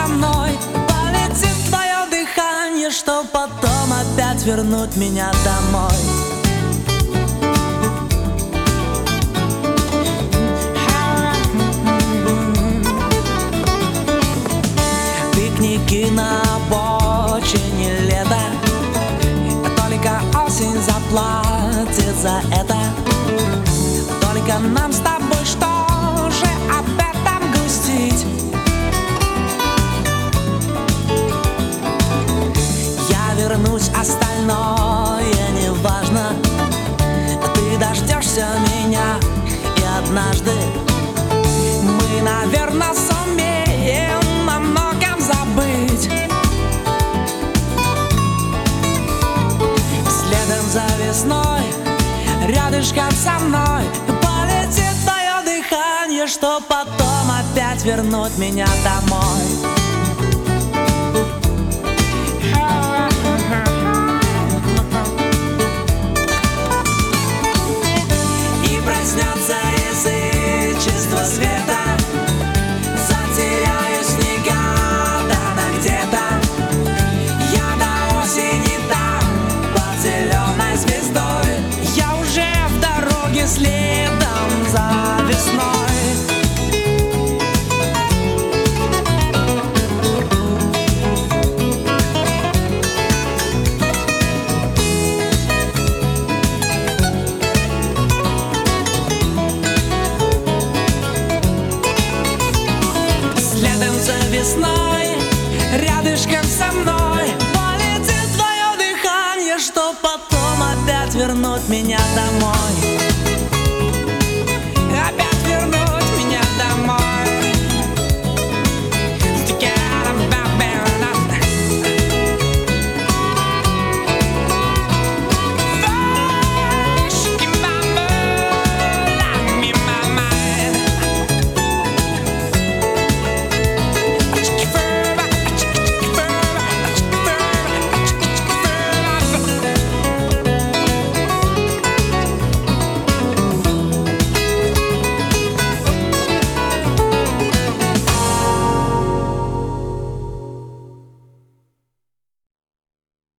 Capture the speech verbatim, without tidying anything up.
со мной. Полетит твое дыхание, чтоб потом опять вернуть меня домой. Пикники на обочине лета, только осень заплатит за это. Только нам с тобой, что же об этом грустить? Я вернусь, остальное не важно. Ты дождешься меня, и однажды мы, наверное, сумеем о многом забыть. Следом за весной, рядышком со мной, полетит твое дыхание, чтоб потом опять вернуть меня домой. И проснется язычество света, затеряюсь в негаданно где-то. Я до осени там, под зеленой звездой. Я уже в дороге следом за весной. Следом за весной, рядышком со мной, полетит твое дыхание, чтоб потом опять вернуть меня домой.